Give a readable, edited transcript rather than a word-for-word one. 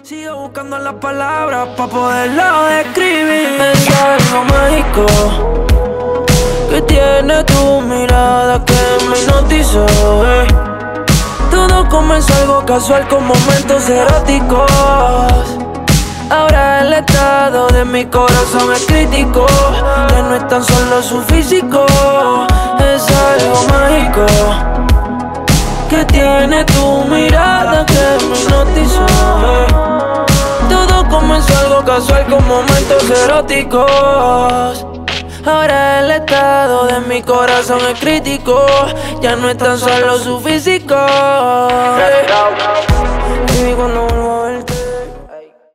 Sigo buscando las palabras pa' poderlo describir. Es algo mágico que tiene tu mirada que me hipnotizó, Todo comenzó algo casual con momentos eróticos. Ahora el estado de mi corazón es crítico. Ya no es tan solo su físico, es algo mágico que tiene tu mirada que me hipnotizó, Todo comenzó algo casual con momentos eróticos. Ahora el estado de mi corazón es crítico. Ya no es tan solo su físico. Baby, cuando